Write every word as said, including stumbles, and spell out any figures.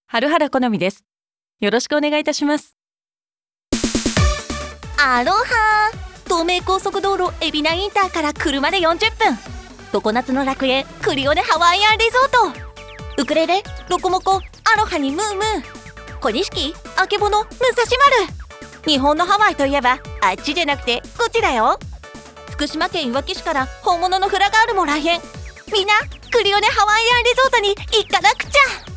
春原好みです。よろしくお願いいたします。 アロハー、東名高速道路海老名インターから車でよんじゅっぷん、常夏の楽園クリオネハワイアンリゾート。ウクレレ、ロコモコ、アロハにムームー、小錦、あけぼの、武蔵丸。日本のハワイといえばあっちじゃなくてこっちだよ。福島県いわき市から本物のフラガールも来園。みんなクリオネハワイアンリゾートに行かなくちゃ。